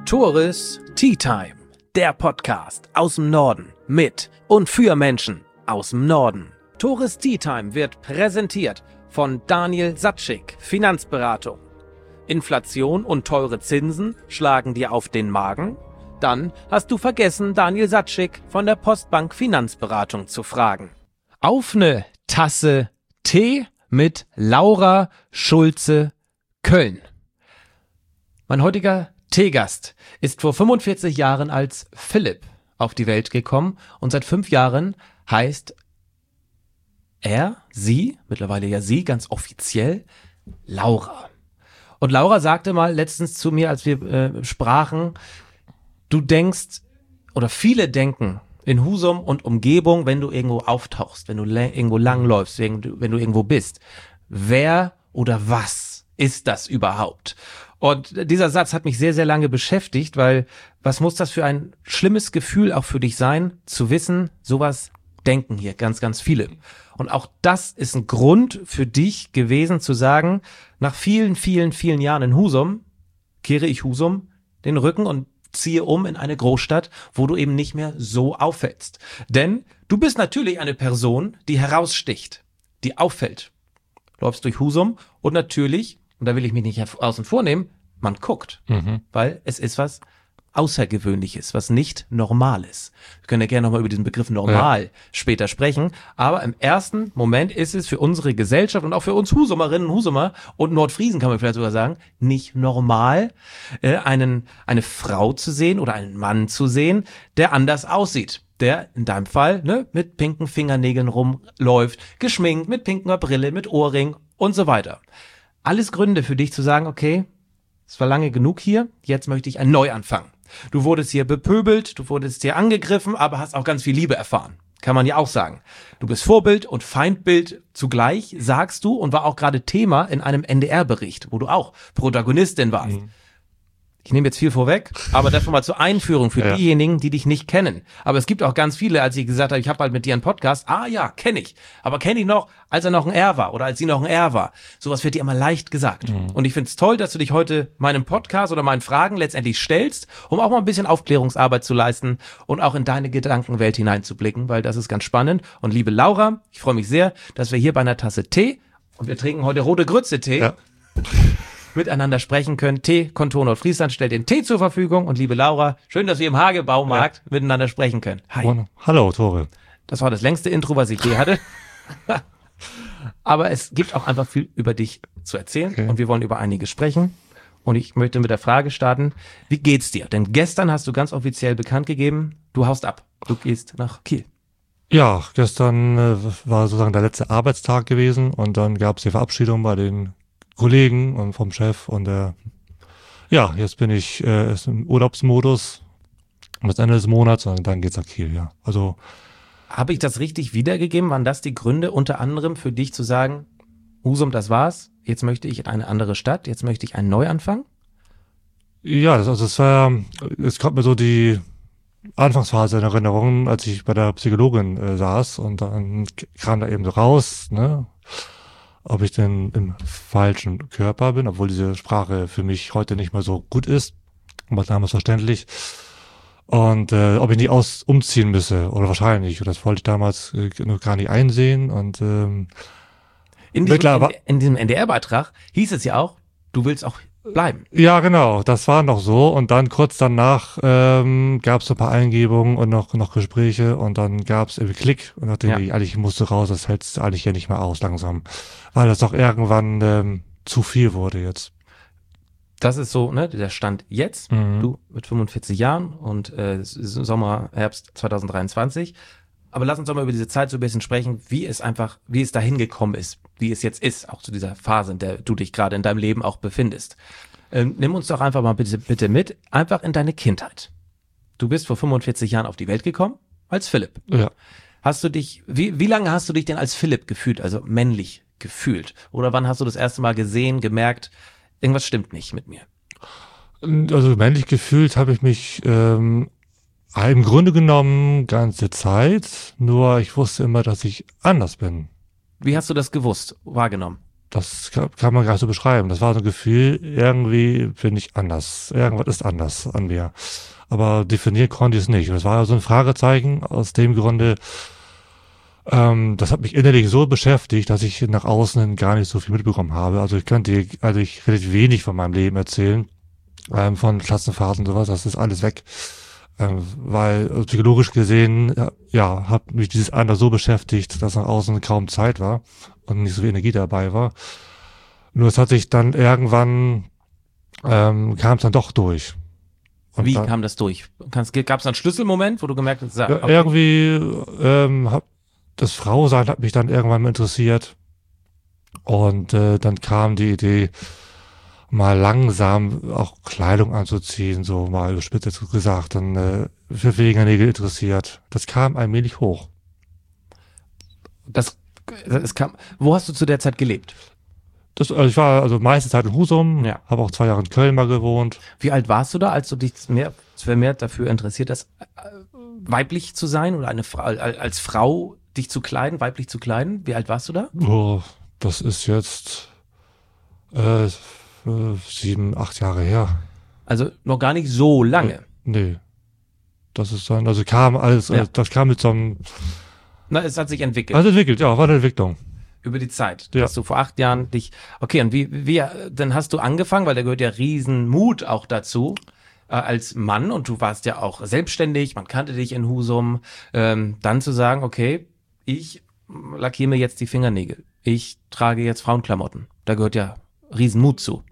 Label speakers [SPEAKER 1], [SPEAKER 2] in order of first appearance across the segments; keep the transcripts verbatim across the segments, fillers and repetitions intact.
[SPEAKER 1] Tores Tea Time, der Podcast aus dem Norden mit und für Menschen aus dem Norden. Tores Tea Time wird präsentiert von Daniel Satschik, Finanzberatung. Inflation und teure Zinsen schlagen dir auf den Magen? Dann hast du vergessen, Daniel Satschik von der Postbank Finanzberatung zu fragen. Auf eine Tasse Tee mit Laura Schulze, Köln. Mein heutiger Teegast ist vor fünfundvierzig Jahren als Philipp auf die Welt gekommen und seit fünf Jahren heißt er, sie, mittlerweile ja sie, ganz offiziell, Laura. Und Laura sagte mal letztens zu mir, als wir äh, sprachen, du denkst, oder viele denken in Husum und Umgebung, wenn du irgendwo auftauchst, wenn du le- irgendwo langläufst, wenn du, wenn du irgendwo bist, wer oder was ist das überhaupt? Und dieser Satz hat mich sehr, sehr lange beschäftigt, weil was muss das für ein schlimmes Gefühl auch für dich sein, zu wissen, sowas denken hier ganz, ganz viele. Und auch das ist ein Grund für dich gewesen zu sagen, nach vielen, vielen, vielen Jahren in Husum, kehre ich Husum den Rücken und ziehe um in eine Großstadt, wo du eben nicht mehr so auffällst. Denn du bist natürlich eine Person, die heraussticht, die auffällt. Läufst durch Husum und natürlich, und da will ich mich nicht außen vor nehmen, man guckt, mhm. weil es ist was Außergewöhnliches, was nicht normal ist. Wir können ja gerne nochmal über diesen Begriff normal ja. später sprechen, aber im ersten Moment ist es für unsere Gesellschaft und auch für uns Husumerinnen und Husumer und Nordfriesen kann man vielleicht sogar sagen, nicht normal, äh, einen eine Frau zu sehen oder einen Mann zu sehen, der anders aussieht. Der in deinem Fall ne, mit pinken Fingernägeln rumläuft, geschminkt, mit pinker Brille, mit Ohrring und so weiter. Alles Gründe für dich zu sagen, okay, es war lange genug hier, jetzt möchte ich einen Neuanfang. Du wurdest hier bepöbelt, du wurdest hier angegriffen, aber hast auch ganz viel Liebe erfahren. Kann man ja auch sagen. Du bist Vorbild und Feindbild zugleich, sagst du, und war auch gerade Thema in einem N D R-Bericht, wo du auch Protagonistin warst. Mhm. Ich nehme jetzt viel vorweg, aber das schon mal zur Einführung für ja. diejenigen, die dich nicht kennen. Aber es gibt auch ganz viele, als ich gesagt habe, ich habe halt mit dir einen Podcast. Ah ja, kenne ich. Aber kenne ich noch, als er noch ein R war oder als sie noch ein R war. Sowas wird dir immer leicht gesagt. Mhm. Und ich finde es toll, dass du dich heute meinem Podcast oder meinen Fragen letztendlich stellst, um auch mal ein bisschen Aufklärungsarbeit zu leisten und auch in deine Gedankenwelt hineinzublicken, weil das ist ganz spannend. Und liebe Laura, ich freue mich sehr, dass wir hier bei einer Tasse Tee, und wir trinken heute rote Grütze-Tee, ja. miteinander sprechen können. Tee, Kontor Nordfriesland stellt den Tee zur Verfügung. Und liebe Laura, schön, dass wir im Hagebaumarkt ja. miteinander sprechen können. Hi.
[SPEAKER 2] Hallo, Tore.
[SPEAKER 1] Das war das längste Intro, was ich je hatte. Aber es gibt auch einfach viel über dich zu erzählen. Okay. Und wir wollen über einiges sprechen. Und ich möchte mit der Frage starten, wie geht's dir? Denn gestern hast du ganz offiziell bekannt gegeben, du haust ab. Du gehst nach Kiel.
[SPEAKER 2] Ja, gestern äh, war sozusagen der letzte Arbeitstag gewesen. Und dann gab es die Verabschiedung bei den Kollegen und vom Chef und äh, ja, jetzt bin ich äh, im Urlaubsmodus bis Ende des Monats und dann geht's nach Kiel, ja. Also
[SPEAKER 1] habe ich das richtig wiedergegeben? Waren das die Gründe unter anderem für dich zu sagen, Husum, das war's, jetzt möchte ich in eine andere Stadt, jetzt möchte ich einen Neuanfang?
[SPEAKER 2] Ja, das, also es war, es kommt mir so die Anfangsphase in Erinnerung, als ich bei der Psychologin äh, saß und dann kam da eben so raus, ne, ob ich denn im falschen Körper bin, obwohl diese Sprache für mich heute nicht mehr so gut ist, aber damals verständlich. Und äh, ob ich nicht aus umziehen müsse, oder wahrscheinlich. Und das wollte ich damals äh, noch gar nicht einsehen. Und ähm,
[SPEAKER 1] in diesem, klar, in, in diesem N D R-Beitrag hieß es ja auch, du willst auch bleiben.
[SPEAKER 2] Ja, genau, das war noch so. Und dann kurz danach ähm, gab es so ein paar Eingebungen und noch noch Gespräche und dann gab es irgendwie Klick und dachte ja. ich, eigentlich musste raus, das hältst du eigentlich ja nicht mehr aus langsam, weil das doch irgendwann ähm, zu viel wurde jetzt.
[SPEAKER 1] Das ist so, ne, der Stand jetzt, mhm. du mit fünfundvierzig Jahren und äh, Sommer, Herbst zwanzig dreiundzwanzig. Aber lass uns doch mal über diese Zeit so ein bisschen sprechen, wie es einfach, wie es dahin gekommen ist, wie es jetzt ist, auch zu dieser Phase, in der du dich gerade in deinem Leben auch befindest. Ähm, nimm uns doch einfach mal bitte, bitte mit, einfach in deine Kindheit. Du bist vor fünfundvierzig Jahren auf die Welt gekommen, als Philipp.
[SPEAKER 2] Ja.
[SPEAKER 1] Hast du dich, wie, wie lange hast du dich denn als Philipp gefühlt, also männlich gefühlt? Oder wann hast du das erste Mal gesehen, gemerkt, irgendwas stimmt nicht mit mir?
[SPEAKER 2] Also männlich gefühlt habe ich mich ähm, im Grunde genommen ganze Zeit, nur ich wusste immer, dass ich anders bin.
[SPEAKER 1] Wie hast du das gewusst, wahrgenommen?
[SPEAKER 2] Das kann, kann man gar nicht so beschreiben. Das war so ein Gefühl, irgendwie bin ich anders. Irgendwas ist anders an mir. Aber definieren konnte ich es nicht. Und das war so ein Fragezeichen aus dem Grunde, ähm, das hat mich innerlich so beschäftigt, dass ich nach außen gar nicht so viel mitbekommen habe. Also ich könnte also ich relativ wenig von meinem Leben erzählen, ähm, von Klassenfahrten und sowas, das ist alles weg. Ähm, weil also psychologisch gesehen, ja, hat mich dieses andere so beschäftigt, dass nach außen kaum Zeit war und nicht so viel Energie dabei war. Nur es hat sich dann irgendwann, ähm, kam es dann doch durch. Und
[SPEAKER 1] Wie
[SPEAKER 2] dann,
[SPEAKER 1] kam das durch? Gab es einen Schlüsselmoment, wo du gemerkt hast,
[SPEAKER 2] ja,
[SPEAKER 1] okay.
[SPEAKER 2] irgendwie, ähm, hab, das Frausein hat mich dann irgendwann mal interessiert. Und äh, dann kam die Idee, mal langsam auch Kleidung anzuziehen, so mal überspitzt gesagt, dann äh, für Fingernägel interessiert. Das kam allmählich hoch.
[SPEAKER 1] Das, das kam, wo hast du zu der Zeit gelebt?
[SPEAKER 2] Das, also ich war also meiste Zeit in Husum,
[SPEAKER 1] Ja.
[SPEAKER 2] habe auch zwei Jahre in Köln mal gewohnt.
[SPEAKER 1] Wie alt warst du da, als du dich mehr, vermehrt dafür interessiert hast, weiblich zu sein oder eine Frau, als Frau dich zu kleiden, weiblich zu kleiden? Wie alt warst du da?
[SPEAKER 2] Oh, das ist jetzt äh, sieben, acht Jahre her.
[SPEAKER 1] Also noch gar nicht so lange.
[SPEAKER 2] Äh, nee. Das ist dann, also kam alles,
[SPEAKER 1] Ja.
[SPEAKER 2] äh, das kam mit so einem,
[SPEAKER 1] Na, es hat sich entwickelt.
[SPEAKER 2] also entwickelt, ja, war eine Entwicklung.
[SPEAKER 1] Über die Zeit,
[SPEAKER 2] Ja.
[SPEAKER 1] dass du vor acht Jahren dich, okay, und wie, wie, dann hast du angefangen, weil da gehört ja riesen Mut auch dazu, äh, als Mann, und du warst ja auch selbstständig, man kannte dich in Husum, ähm, dann zu sagen, okay, ich lackiere mir jetzt die Fingernägel, ich trage jetzt Frauenklamotten, da gehört ja riesen Mut zu.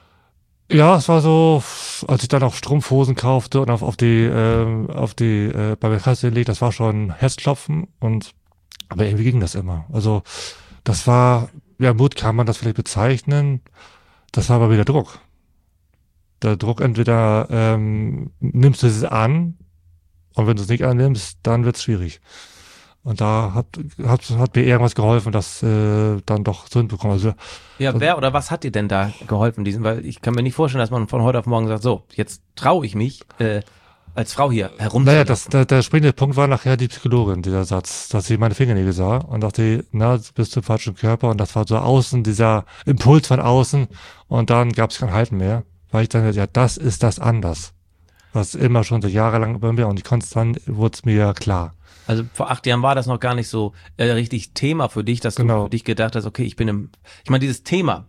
[SPEAKER 2] Ja, es war so, als ich dann auch Strumpfhosen kaufte und auf, auf die, äh, auf die, äh, bei der Kasse gelegt, das war schon Herzklopfen und, aber irgendwie ging das immer. Also, das war, ja, Mut kann man das vielleicht bezeichnen, das war aber wieder Druck. Der Druck entweder, ähm, nimmst du es an und wenn du es nicht annimmst, dann wird's schwierig. Und da hat, hat, hat mir irgendwas geholfen, das äh, dann doch so hinbekommen. Also,
[SPEAKER 1] Ja, wer oder was hat dir denn da geholfen, diesen? Weil ich kann mir nicht vorstellen, dass man von heute auf morgen sagt, so, jetzt traue ich mich, äh, als Frau hier herumzulaufen.
[SPEAKER 2] Naja, das, der, der springende Punkt war nachher die Psychologin, dieser Satz, dass sie meine Fingernägel sah und dachte, na, du bist im falschen Körper, und das war so außen, dieser Impuls von außen, und dann gab es kein Halten mehr, weil ich dann, ja, das ist das anders. Was immer schon so jahrelang bei mir, und ich konnte dann, wurde es mir klar.
[SPEAKER 1] Also vor acht Jahren war das noch gar nicht so äh, richtig Thema für dich, dass
[SPEAKER 2] Genau.
[SPEAKER 1] du für dich gedacht hast, okay, ich bin im, ich meine, dieses Thema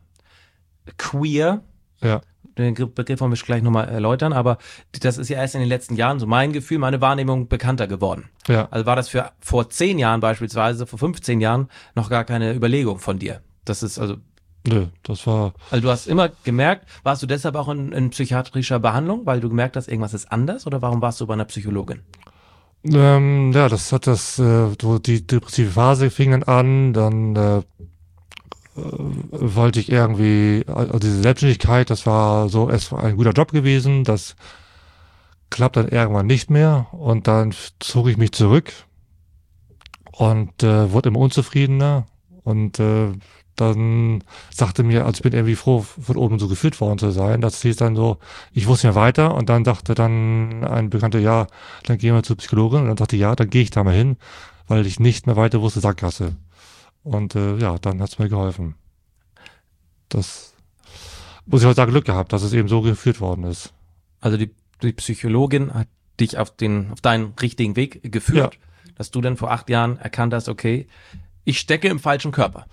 [SPEAKER 1] queer,
[SPEAKER 2] Ja,
[SPEAKER 1] den Begriff wollen wir gleich nochmal erläutern, aber das ist ja erst in den letzten Jahren, so mein Gefühl, meine Wahrnehmung, bekannter geworden.
[SPEAKER 2] ja.
[SPEAKER 1] Also war das für vor zehn Jahren beispielsweise, vor fünfzehn Jahren noch gar keine Überlegung von dir. Das ist also,
[SPEAKER 2] Nö, das war,
[SPEAKER 1] also du hast immer gemerkt, warst du deshalb auch in, in psychiatrischer Behandlung, weil du gemerkt hast, irgendwas ist anders, oder warum warst du bei einer Psychologin?
[SPEAKER 2] ähm, ja, das hat das, äh, so die depressive Phase fing dann an, dann äh, äh, wollte ich irgendwie, also diese Selbstständigkeit, das war so, es war ein guter Job gewesen, das klappt dann irgendwann nicht mehr, und dann zog ich mich zurück und äh, wurde immer unzufriedener, und äh, dann sagte mir, also ich bin irgendwie froh, von oben so geführt worden zu sein, das hieß dann so, ich wusste ja weiter, und dann sagte dann ein Bekannter, ja, dann gehen wir zur Psychologin, und dann sagte ich, ja, dann gehe ich da mal hin, weil ich nicht mehr weiter wusste, Sackgasse. Und äh, ja, dann hat's mir geholfen. Das muss ich heute sagen, Glück gehabt, dass es eben so geführt worden ist.
[SPEAKER 1] Also die, die Psychologin hat dich auf den, auf deinen richtigen Weg geführt, dass du dann vor acht Jahren erkannt hast, okay, ich stecke im falschen Körper.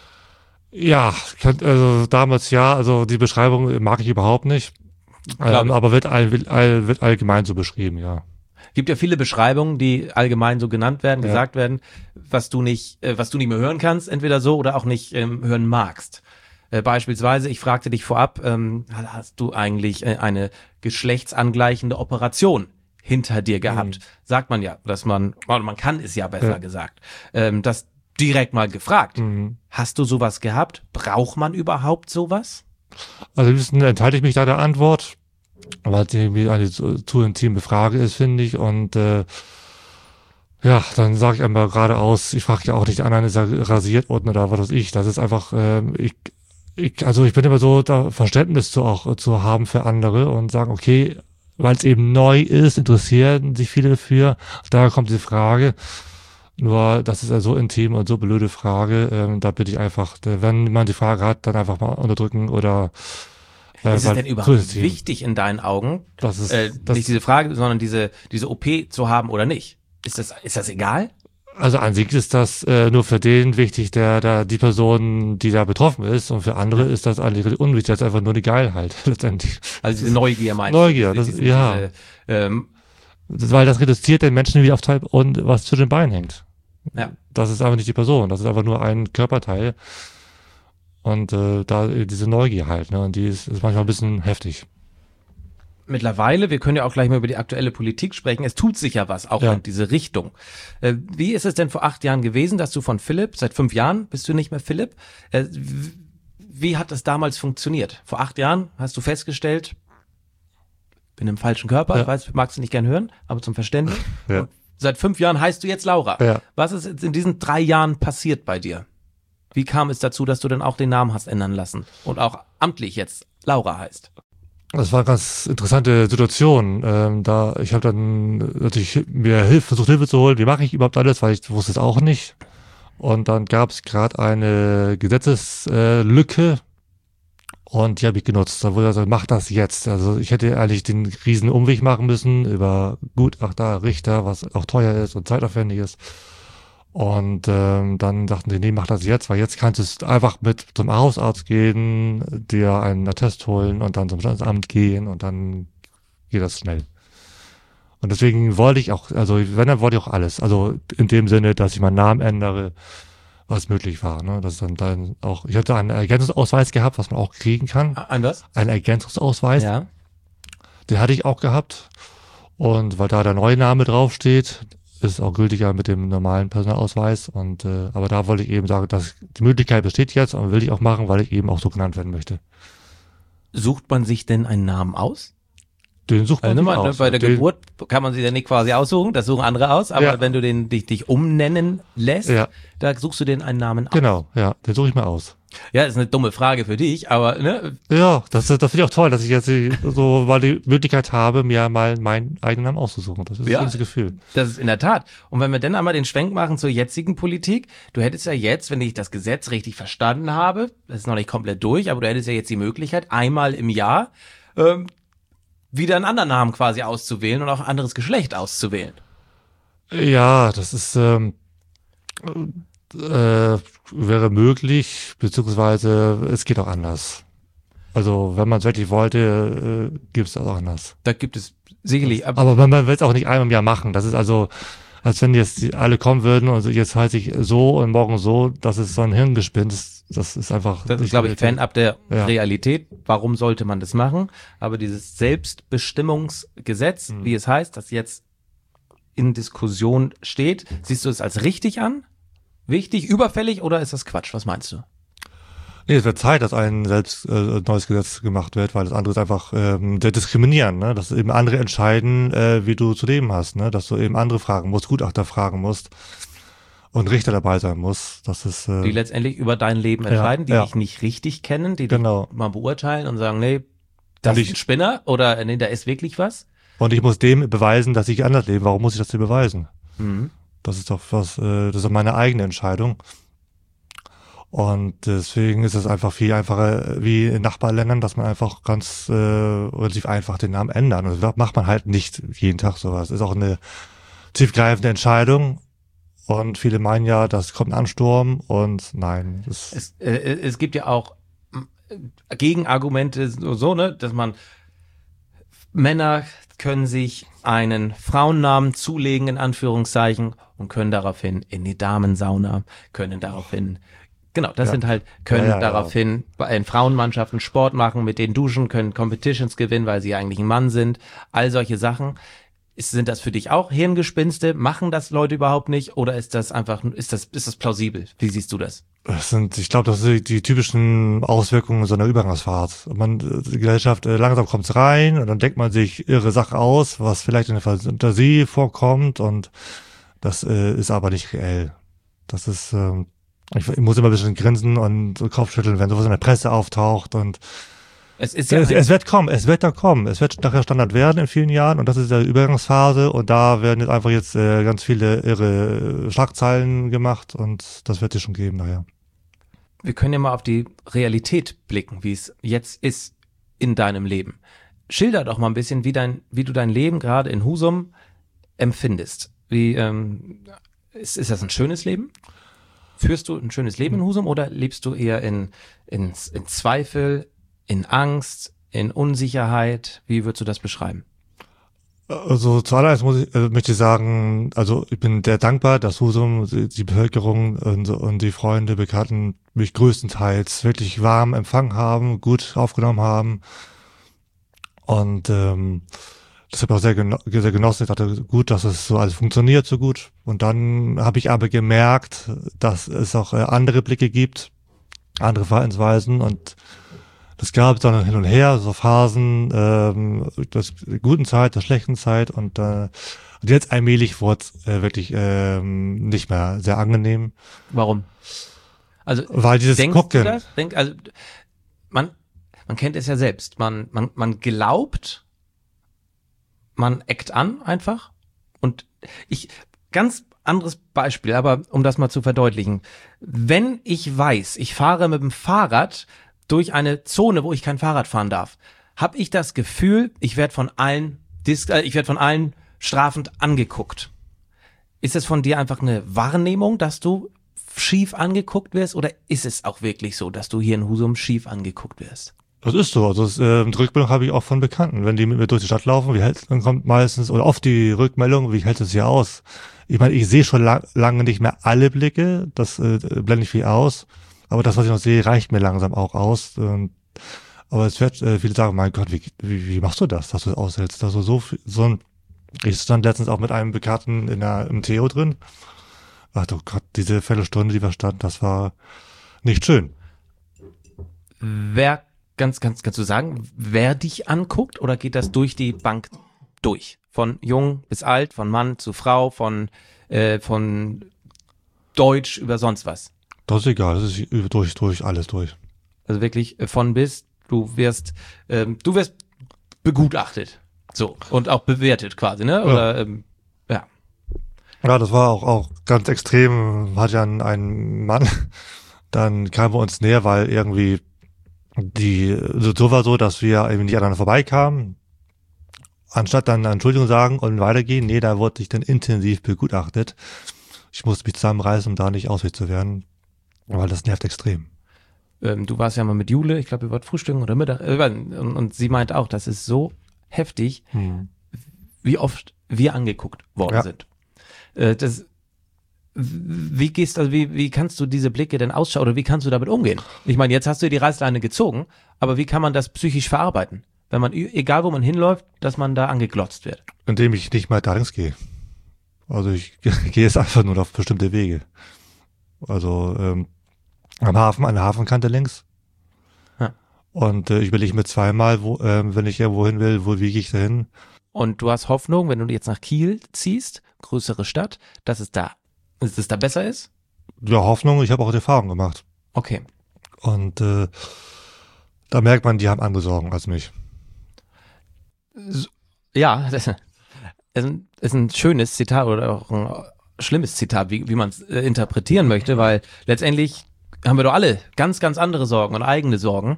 [SPEAKER 2] Ja, kann- also damals ja, also die Beschreibung mag ich überhaupt nicht,
[SPEAKER 1] Glaub
[SPEAKER 2] ähm,
[SPEAKER 1] ich.
[SPEAKER 2] aber wird, all, wird, all, wird allgemein so beschrieben, ja.
[SPEAKER 1] Gibt ja viele Beschreibungen, die allgemein so genannt werden,
[SPEAKER 2] Ja.
[SPEAKER 1] gesagt werden, was du nicht, äh, was du nicht mehr hören kannst, entweder so oder auch nicht ähm, hören magst. Äh, beispielsweise, ich fragte dich vorab, ähm, hast du eigentlich äh, eine geschlechtsangleichende Operation hinter dir gehabt?
[SPEAKER 2] Mhm.
[SPEAKER 1] Sagt man ja, dass man, oder man kann es ja besser
[SPEAKER 2] Ja.
[SPEAKER 1] gesagt, ähm, das direkt mal gefragt.
[SPEAKER 2] Mhm.
[SPEAKER 1] Hast du sowas gehabt? Braucht man überhaupt sowas?
[SPEAKER 2] Also am liebsten enthalte ich mich da der Antwort, weil es irgendwie eine zu, zu intime Frage ist, finde ich. Und äh, ja, dann sage ich einmal geradeaus, ich frage ja auch nicht die anderen, ist er rasiert unten oder was weiß ich. Das ist einfach, ähm, ich, ich, also ich bin immer so, da Verständnis zu auch zu haben für andere und sagen, okay, weil es eben neu ist, interessieren sich viele dafür. Da kommt die Frage. Nur, das ist ja so intim und so blöde Frage, ähm, da bitte ich einfach, wenn man die Frage hat, dann einfach mal unterdrücken oder
[SPEAKER 1] äh, Ist es denn überhaupt wichtig in deinen Augen,
[SPEAKER 2] das ist,
[SPEAKER 1] äh,
[SPEAKER 2] das
[SPEAKER 1] nicht diese Frage, sondern diese diese O P zu haben oder nicht? Ist das ist das egal?
[SPEAKER 2] Also an sich ist das äh, nur für den wichtig, der da die Person, die da betroffen ist, und für andere ja. ist das eigentlich unwichtig. Das ist einfach nur die Geilheit letztendlich.
[SPEAKER 1] Also diese Neugier meinst
[SPEAKER 2] Neugier,
[SPEAKER 1] du?
[SPEAKER 2] das,
[SPEAKER 1] diese,
[SPEAKER 2] ja.
[SPEAKER 1] Diese, ähm,
[SPEAKER 2] das, weil das reduziert den Menschen wieder auf Teil und was zwischen den Beinen hängt.
[SPEAKER 1] Ja.
[SPEAKER 2] Das ist einfach nicht die Person, das ist einfach nur ein Körperteil. Und äh, da diese Neugier halt, ne? Und die ist, ist manchmal ein bisschen heftig.
[SPEAKER 1] Mittlerweile, wir können ja auch gleich mal über die aktuelle Politik sprechen, es tut sich ja was, auch
[SPEAKER 2] ja.
[SPEAKER 1] in diese Richtung. Äh, wie ist es denn vor acht Jahren gewesen, dass du von Philipp, seit fünf Jahren bist du nicht mehr Philipp, äh, wie hat das damals funktioniert? Vor acht Jahren hast du festgestellt, bin im falschen Körper,
[SPEAKER 2] ja.
[SPEAKER 1] ich weiß, magst du nicht gern hören, aber zum Verständnis.
[SPEAKER 2] Ja.
[SPEAKER 1] Seit fünf Jahren heißt du jetzt Laura.
[SPEAKER 2] Ja.
[SPEAKER 1] Was ist jetzt in diesen drei Jahren passiert bei dir? Wie kam es dazu, dass du dann auch den Namen hast ändern lassen und auch amtlich jetzt Laura heißt?
[SPEAKER 2] Das war eine ganz interessante Situation. Ähm, da ich habe dann natürlich mir Hilfe, versucht Hilfe zu holen. Wie mache ich überhaupt alles, weil ich wusste es auch nicht. Und dann gab es gerade eine Gesetzeslücke äh, und die habe ich genutzt. Da wurde also, mach das jetzt. Also ich hätte eigentlich den riesen Umweg machen müssen über Gutachter, Richter, was auch teuer ist und zeitaufwendig ist. Und ähm, dann dachten die, nee, mach das jetzt, weil jetzt kannst du es einfach mit zum Hausarzt gehen, dir einen Attest holen und dann zum Standesamt gehen und dann geht das schnell. Und deswegen wollte ich auch, also wenn, dann wollte ich auch alles. Also in dem Sinne, dass ich meinen Namen ändere, was möglich war. Ne? Das ist dann, dann auch, ich hatte einen Ergänzungsausweis gehabt, was man auch kriegen kann.
[SPEAKER 1] Ein was?
[SPEAKER 2] Ein Ergänzungsausweis.
[SPEAKER 1] Ja.
[SPEAKER 2] Den hatte ich auch gehabt. Und weil da der neue Name draufsteht, ist auch gültiger mit dem normalen Personalausweis. Und äh, aber da wollte ich eben sagen, dass die Möglichkeit besteht jetzt und will ich auch machen, weil ich eben auch so genannt werden möchte.
[SPEAKER 1] Sucht man sich denn einen Namen aus?
[SPEAKER 2] Den sucht man
[SPEAKER 1] also,
[SPEAKER 2] nicht
[SPEAKER 1] man,
[SPEAKER 2] aus.
[SPEAKER 1] Bei der
[SPEAKER 2] den,
[SPEAKER 1] Geburt kann man sich ja nicht quasi aussuchen, das suchen andere aus, aber
[SPEAKER 2] ja.
[SPEAKER 1] wenn du den dich, dich umnennen lässt,
[SPEAKER 2] ja.
[SPEAKER 1] da suchst du den einen Namen aus.
[SPEAKER 2] Genau, ja, den suche ich mir aus.
[SPEAKER 1] Ja, ist eine dumme Frage für dich, aber ne?
[SPEAKER 2] Ja, das, das finde ich auch toll, dass ich jetzt so mal die Möglichkeit habe, mir mal meinen eigenen Namen auszusuchen. Das ist
[SPEAKER 1] ja,
[SPEAKER 2] ein schönes Gefühl.
[SPEAKER 1] Das ist in der Tat. Und wenn wir dann einmal den Schwenk machen zur jetzigen Politik, du hättest ja jetzt, wenn ich das Gesetz richtig verstanden habe, das ist noch nicht komplett durch, aber du hättest ja jetzt die Möglichkeit, einmal im Jahr ähm, wieder einen anderen Namen quasi auszuwählen und auch ein anderes Geschlecht auszuwählen.
[SPEAKER 2] Ja, das ist ähm, äh, wäre möglich, beziehungsweise es geht auch anders. Also wenn man es wirklich wollte, äh, gibt es das auch anders.
[SPEAKER 1] Da gibt es sicherlich.
[SPEAKER 2] Aber, aber man will es auch nicht einmal im Jahr machen. Das ist also, als wenn jetzt alle kommen würden und jetzt heiße ich so und morgen so, das ist so ein Hirngespinst. Das ist einfach.
[SPEAKER 1] Das ist, glaube ich, fernab der
[SPEAKER 2] ja.
[SPEAKER 1] Realität. Warum sollte man das machen? Aber dieses Selbstbestimmungsgesetz, mhm. wie es heißt, das jetzt in Diskussion steht, siehst du es als richtig an? Wichtig, überfällig oder ist das Quatsch? Was meinst du?
[SPEAKER 2] Nee, es wird Zeit, dass ein selbst äh, neues Gesetz gemacht wird, weil das andere ist einfach ähm, der diskriminieren, ne? Dass eben andere entscheiden, äh, wie du zu leben hast, ne? Dass du eben andere fragen musst, Gutachter fragen musst und Richter dabei sein muss. Das ist äh,
[SPEAKER 1] die letztendlich über dein Leben entscheiden,
[SPEAKER 2] ja,
[SPEAKER 1] die
[SPEAKER 2] ja.
[SPEAKER 1] dich nicht richtig kennen, die
[SPEAKER 2] genau.
[SPEAKER 1] dich mal beurteilen und sagen, nee, das ist ein Spinner oder nee, da ist wirklich was.
[SPEAKER 2] Und ich muss dem beweisen, dass ich anders lebe. Warum muss ich das dir beweisen?
[SPEAKER 1] Mhm.
[SPEAKER 2] Das ist doch was, äh, das ist meine eigene Entscheidung. Und deswegen ist es einfach viel einfacher wie in Nachbarländern, dass man einfach ganz äh, relativ einfach den Namen ändern. Und das macht man halt nicht jeden Tag sowas. Das ist auch eine tiefgreifende Entscheidung. Und viele meinen ja, das kommt ein Ansturm. Und nein. Das
[SPEAKER 1] es, äh, es gibt ja auch Gegenargumente, so, ne, dass man Männer können sich einen Frauennamen zulegen, in Anführungszeichen, und können daraufhin in die Damensauna, können daraufhin, genau, das
[SPEAKER 2] ja.
[SPEAKER 1] sind halt, können
[SPEAKER 2] ja, ja,
[SPEAKER 1] daraufhin ja. in Frauenmannschaften Sport machen, mit denen duschen, können Competitions gewinnen, weil sie eigentlich ein Mann sind, all solche Sachen. Ist, sind das für dich auch Hirngespinste? Machen das Leute überhaupt nicht? Oder ist das einfach, ist das, ist das plausibel? Wie siehst du das?
[SPEAKER 2] Das sind, ich glaube, das sind die typischen Auswirkungen so einer Übergangsphase. Man, die Gesellschaft, langsam kommt's rein und dann denkt man sich irre Sachen aus, was vielleicht in der Fantasie vorkommt und das äh, ist aber nicht reell. Das ist, ähm, ich, ich muss immer ein bisschen grinsen und so Kopfschütteln, wenn sowas in der Presse auftaucht und
[SPEAKER 1] Es ist ja
[SPEAKER 2] es, es wird kommen, es wird da kommen. Es wird nachher Standard werden in vielen Jahren und das ist die Übergangsphase und da werden jetzt einfach jetzt äh, ganz viele irre Schlagzeilen gemacht und das wird es schon geben nachher.
[SPEAKER 1] Wir können ja mal auf die Realität blicken, wie es jetzt ist in deinem Leben. Schilder doch mal ein bisschen, wie dein, wie du dein Leben gerade in Husum empfindest. Wie, ähm, ist, ist das ein schönes Leben? Führst du ein schönes Leben in Husum oder lebst du eher in, in, in Zweifel, in Angst, in Unsicherheit? Wie würdest du das beschreiben?
[SPEAKER 2] Also zuallererst muss ich, äh, möchte ich sagen, also ich bin sehr dankbar, dass Husum, die, die Bevölkerung und, und die Freunde, Bekannten mich größtenteils wirklich warm empfangen haben, gut aufgenommen haben und ähm, das habe ich auch sehr, geno- sehr genossen. Ich dachte, gut, dass es so alles funktioniert so gut. Und dann habe ich aber gemerkt, dass es auch äh, andere Blicke gibt, andere Verhaltensweisen und das gab es dann hin und her, so Phasen, ähm, das der guten Zeit, der schlechten Zeit und, äh, und jetzt allmählich wurde es äh, wirklich ähm, nicht mehr sehr angenehm.
[SPEAKER 1] Warum? Also
[SPEAKER 2] Weil dieses
[SPEAKER 1] denkst
[SPEAKER 2] Gucken.
[SPEAKER 1] du das? Denk, also man, man kennt es ja selbst. Man, man, man glaubt, man eckt an einfach. Und ich, ganz anderes Beispiel, aber um das mal zu verdeutlichen. Wenn ich weiß, ich fahre mit dem Fahrrad durch eine Zone, wo ich kein Fahrrad fahren darf, habe ich das Gefühl, ich werde von allen, dis- äh, ich werde von allen strafend angeguckt. Ist es von dir einfach eine Wahrnehmung, dass du schief angeguckt wirst, oder ist es auch wirklich so, dass du hier in Husum schief angeguckt wirst?
[SPEAKER 2] Das ist so. Also das, äh, die Rückmeldung habe ich auch von Bekannten. Wenn die mit mir durch die Stadt laufen, wie hält, dann kommt meistens oder oft die Rückmeldung, wie hält es hier aus? Ich meine, ich sehe schon lang, lange nicht mehr alle Blicke, das äh, blende ich viel aus. Aber das, was ich noch sehe, reicht mir langsam auch aus. Und, aber es wird äh, viele sagen, mein Gott, wie, wie, wie machst du das, dass du das aushältst? Also so, viel- so ein, ich stand letztens auch mit einem Bekannten in der, im Theo drin. Ach du Gott, diese Viertelstunde, die wir standen, das war nicht schön.
[SPEAKER 1] Wer, ganz, ganz, kannst du sagen, wer dich anguckt, oder geht das durch die Bank durch? Von jung bis alt, von Mann zu Frau, von, äh, von Deutsch über sonst was?
[SPEAKER 2] Das ist egal, das ist durch, durch, alles durch.
[SPEAKER 1] Also wirklich äh, von bis, du wirst, ähm, du wirst begutachtet. So. Und auch bewertet quasi, ne? Oder, ja. Ähm, ja.
[SPEAKER 2] Ja, das war auch, auch ganz extrem. Hat ja ein, ein Mann, dann kamen wir uns näher, weil irgendwie die, so, so war so, dass wir eben nicht aneinander vorbeikamen. Anstatt dann Entschuldigung sagen und weitergehen, nee, da wurde ich dann intensiv begutachtet. Ich musste mich zusammenreißen, um da nicht ausweg zu werden, weil das nervt extrem.
[SPEAKER 1] Ähm, du warst ja mal mit Jule, ich glaube, ihr wart frühstücken oder Mittag, äh, und, und sie meint auch, das ist so heftig,
[SPEAKER 2] Hm.
[SPEAKER 1] wie oft wir angeguckt worden
[SPEAKER 2] Ja.
[SPEAKER 1] sind. Äh, das, wie gehst, also wie, wie kannst du diese Blicke denn ausschauen, oder wie kannst du damit umgehen? Ich meine, jetzt hast du die Reißleine gezogen, aber wie kann man das psychisch verarbeiten? Wenn man, egal wo man hinläuft, dass man da angeglotzt wird.
[SPEAKER 2] Indem ich nicht mehr da links gehe. Also ich gehe jetzt einfach nur auf bestimmte Wege. Also ähm, am Hafen, an der Hafenkante links.
[SPEAKER 1] Ja.
[SPEAKER 2] Und äh, ich überlege mir zweimal, wo, ähm, wenn ich irgendwo hin will, wo wie gehe ich da hin?
[SPEAKER 1] Und du hast Hoffnung, wenn du jetzt nach Kiel ziehst, größere Stadt, dass es da, dass es da besser ist?
[SPEAKER 2] Ja, Hoffnung, ich habe auch die Erfahrung gemacht.
[SPEAKER 1] Okay.
[SPEAKER 2] Und äh, da merkt man, die haben andere Sorgen als mich.
[SPEAKER 1] So, ja, das ist ein, ist ein schönes Zitat oder auch ein schlimmes Zitat, wie, wie man es äh, interpretieren möchte, weil letztendlich haben wir doch alle ganz, ganz andere Sorgen und eigene Sorgen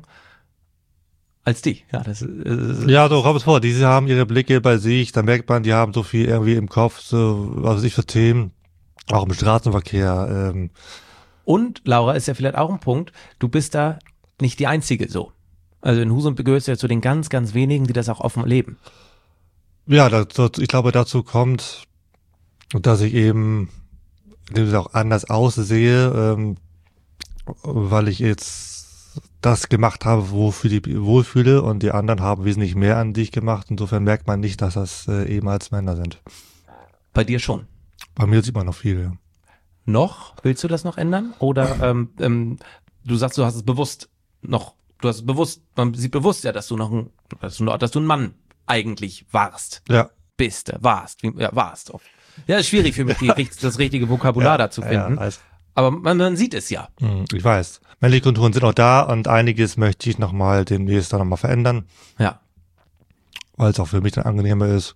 [SPEAKER 1] als die. Ja, das ist,
[SPEAKER 2] Ja, doch, kommt es vor. Diese haben ihre Blicke bei sich, da merkt man, die haben so viel irgendwie im Kopf, so, was weiß ich für Themen, auch im Straßenverkehr. Ähm.
[SPEAKER 1] Und, Laura, ist ja vielleicht auch ein Punkt, du bist da nicht die Einzige so. Also in Husum gehörst du ja zu den ganz, ganz wenigen, die das auch offen leben.
[SPEAKER 2] Ja, das, das, ich glaube, dazu kommt, dass ich eben auch anders aussehe, ähm, weil ich jetzt das gemacht habe, wofür ich wohlfühle, und die anderen haben wesentlich mehr an dich gemacht. Insofern merkt man nicht, dass das äh, ehemals Männer sind.
[SPEAKER 1] Bei dir schon.
[SPEAKER 2] Bei mir sieht man noch viel, ja.
[SPEAKER 1] Noch? Willst du das noch ändern? Oder ähm, ähm, du sagst, du hast es bewusst noch, du hast es bewusst, man sieht bewusst ja, dass du noch ein, dass du, dass du ein Mann eigentlich warst.
[SPEAKER 2] Ja.
[SPEAKER 1] Bist, warst, wie, ja, warst. Ja, ist schwierig für mich, die, das richtige Vokabular
[SPEAKER 2] ja,
[SPEAKER 1] da zu finden.
[SPEAKER 2] Ja, also.
[SPEAKER 1] Aber man, man sieht es ja.
[SPEAKER 2] Ich weiß. Männliche Konturen sind auch da und einiges möchte ich nochmal demnächst dann nochmal verändern.
[SPEAKER 1] Ja.
[SPEAKER 2] Weil es auch für mich dann angenehmer ist.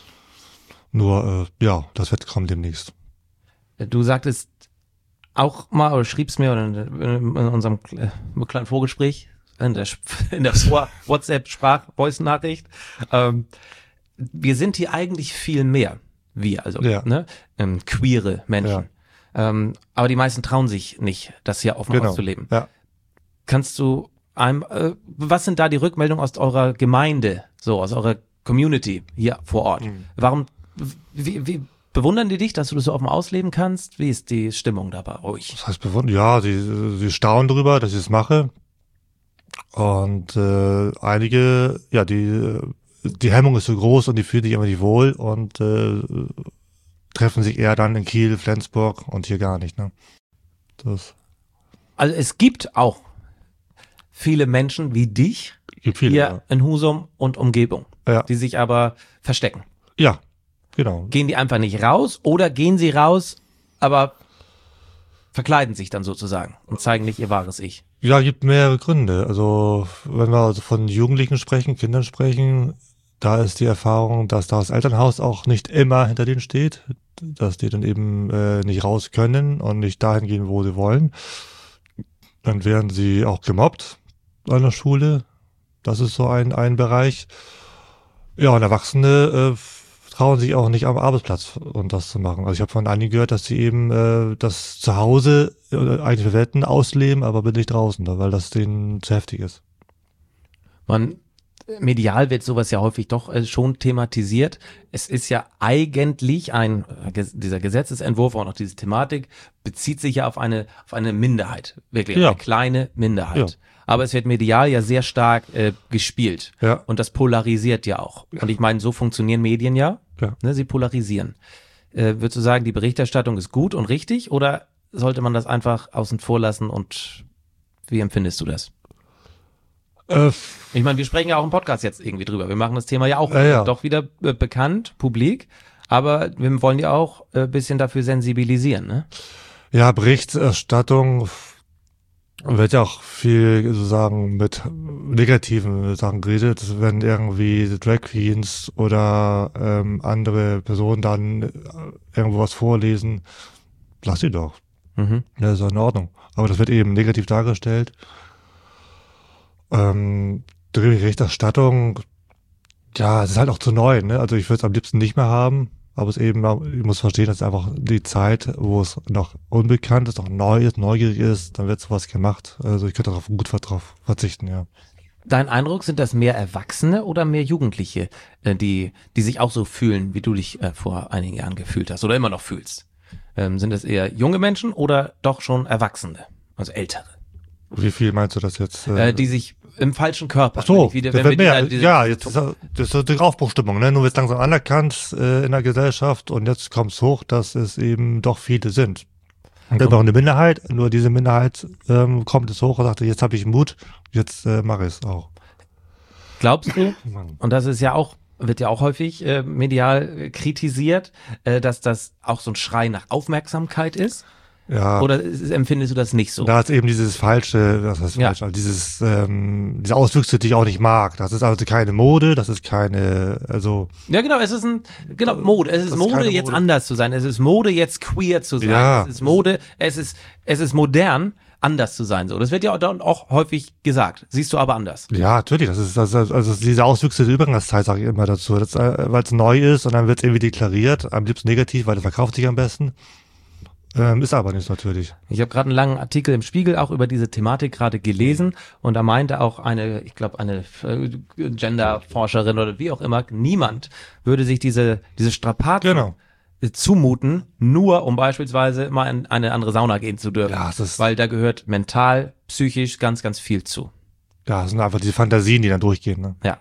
[SPEAKER 2] Nur, äh, ja, das wird kommen demnächst.
[SPEAKER 1] Du sagtest auch mal, oder schriebst mir in, in unserem kleinen Vorgespräch, in der, in der WhatsApp-Sprach-Voice-Nachricht, ähm, wir sind hier eigentlich viel mehr. Wir, also, ja. ne? Ähm, queere Menschen. Ja. Ähm, aber die meisten trauen sich nicht, das hier offen
[SPEAKER 2] genau.
[SPEAKER 1] auszuleben.
[SPEAKER 2] Ja.
[SPEAKER 1] Kannst du einem, äh, was sind da die Rückmeldungen aus eurer Gemeinde, so aus eurer Community hier vor Ort? Mhm. Warum, wie, wie bewundern die dich, dass du das so offen ausleben kannst? Wie ist die Stimmung da bei euch?
[SPEAKER 2] Das heißt bewundern, ja, sie, sie staunen darüber, dass ich es mache. Und äh, einige, ja, die die Hemmung ist so groß und die fühlen sich immer nicht wohl und äh, treffen sich eher dann in Kiel, Flensburg und hier gar nicht, ne? Das.
[SPEAKER 1] Also es gibt auch viele Menschen wie dich
[SPEAKER 2] gibt viele,
[SPEAKER 1] hier
[SPEAKER 2] ja.
[SPEAKER 1] in Husum und Umgebung,
[SPEAKER 2] ja.
[SPEAKER 1] die sich aber verstecken.
[SPEAKER 2] Ja, genau.
[SPEAKER 1] Gehen die einfach nicht raus oder gehen sie raus, aber verkleiden sich dann sozusagen und zeigen nicht ihr wahres Ich?
[SPEAKER 2] Ja, gibt mehrere Gründe. Also wenn wir also von Jugendlichen sprechen, Kindern sprechen, da ist die Erfahrung, dass das Elternhaus auch nicht immer hinter denen steht, dass die dann eben äh, nicht raus können und nicht dahin gehen, wo sie wollen. Dann werden sie auch gemobbt an der Schule. Das ist so ein ein Bereich. Ja, und Erwachsene äh, trauen sich auch nicht am Arbeitsplatz und das zu machen. Also ich habe von einigen gehört, dass sie eben äh, das zu Hause äh, eigentlich für Welten ausleben, aber bin nicht draußen, weil das denen zu heftig ist.
[SPEAKER 1] Man medial wird sowas ja häufig doch äh, schon thematisiert. Es ist ja eigentlich ein, äh, dieser Gesetzesentwurf, auch noch diese Thematik, bezieht sich ja auf eine auf eine Minderheit, wirklich
[SPEAKER 2] ja.
[SPEAKER 1] eine kleine Minderheit.
[SPEAKER 2] Ja.
[SPEAKER 1] Aber es wird medial ja sehr stark äh, gespielt.
[SPEAKER 2] Ja.
[SPEAKER 1] Und das polarisiert ja auch. Ja. Und ich meine, so funktionieren Medien ja.
[SPEAKER 2] Ja.
[SPEAKER 1] Ne, sie polarisieren. Äh, würdest du sagen, die Berichterstattung ist gut und richtig oder sollte man das einfach außen vor lassen und wie empfindest du das?
[SPEAKER 2] Äh,
[SPEAKER 1] ich meine, wir sprechen ja auch im Podcast jetzt irgendwie drüber. Wir machen das Thema ja auch
[SPEAKER 2] äh, ja.
[SPEAKER 1] doch wieder äh, bekannt, publik, aber wir wollen ja auch ein äh, bisschen dafür sensibilisieren, ne?
[SPEAKER 2] Ja, Berichterstattung wird ja auch viel sozusagen mit negativen Sachen geredet, wenn irgendwie Drag Queens oder ähm, andere Personen dann irgendwo was vorlesen. Lass sie doch.
[SPEAKER 1] Mhm.
[SPEAKER 2] Das ist ja in Ordnung. Aber das wird eben negativ dargestellt. Ähm, die Berichterstattung, ja, es ist halt auch zu neu, ne? Also ich würde es am liebsten nicht mehr haben, aber es eben, ich muss verstehen, dass es einfach die Zeit, wo es noch unbekannt ist, noch neu ist, neugierig ist, dann wird sowas gemacht. Also ich könnte darauf gut drauf verzichten, ja.
[SPEAKER 1] Dein Eindruck, sind das mehr Erwachsene oder mehr Jugendliche, äh, die die sich auch so fühlen, wie du dich äh, vor einigen Jahren gefühlt hast oder immer noch fühlst? Ähm, sind das eher junge Menschen oder doch schon Erwachsene, also Ältere?
[SPEAKER 2] Wie viel meinst du das jetzt? Äh,
[SPEAKER 1] äh, die sich im falschen Körper.
[SPEAKER 2] Ach so,
[SPEAKER 1] wieder,
[SPEAKER 2] das
[SPEAKER 1] wenn
[SPEAKER 2] wird
[SPEAKER 1] wir
[SPEAKER 2] mehr.
[SPEAKER 1] diese,
[SPEAKER 2] Ja, jetzt ist das ist so die Aufbruchstimmung, ne? Nur wird langsam anerkannt äh, in der Gesellschaft und jetzt kommt es hoch, dass es eben doch viele sind. Und immer noch eine Minderheit, nur diese Minderheit ähm, kommt es hoch und sagt, jetzt habe ich Mut, jetzt äh, mache ich es auch.
[SPEAKER 1] Glaubst du, und das ist ja auch, wird ja auch häufig äh, medial äh, kritisiert, äh, dass das auch so ein Schrei nach Aufmerksamkeit ist?
[SPEAKER 2] Ja.
[SPEAKER 1] Oder ist, empfindest du das nicht so?
[SPEAKER 2] Da ist eben dieses falsche, das heißt
[SPEAKER 1] Ja.
[SPEAKER 2] falsch, also dieses, ähm, diese Auswüchse, die ich auch nicht mag. Das ist also keine Mode, das ist keine, also.
[SPEAKER 1] Ja, genau, es ist ein, genau, Mode. Es ist
[SPEAKER 2] Das ist
[SPEAKER 1] Mode,
[SPEAKER 2] keine
[SPEAKER 1] jetzt
[SPEAKER 2] Mode.
[SPEAKER 1] anders zu sein. Es ist Mode, jetzt queer zu sein.
[SPEAKER 2] Ja.
[SPEAKER 1] Es ist Mode, es ist, es ist modern, anders zu sein. So, das wird ja dann auch häufig gesagt. Siehst du aber anders.
[SPEAKER 2] Ja, natürlich, das ist, das, also diese Auswüchse der Übergangszeit sage ich immer dazu, das, äh, weil es neu ist und dann wird es irgendwie deklariert, am liebsten negativ, weil das verkauft sich am besten. Ähm, ist aber nicht natürlich.
[SPEAKER 1] Ich habe gerade einen langen Artikel im Spiegel auch über diese Thematik gerade gelesen und da meinte auch eine, ich glaube eine äh, Genderforscherin oder wie auch immer, niemand würde sich diese diese Strapazen
[SPEAKER 2] Genau.
[SPEAKER 1] zumuten, nur um beispielsweise mal in eine andere Sauna gehen zu dürfen,
[SPEAKER 2] Ja, das ist,
[SPEAKER 1] weil da gehört mental, psychisch ganz, ganz viel zu.
[SPEAKER 2] ja, das sind einfach diese Fantasien, die dann durchgehen, ne?
[SPEAKER 1] Ja.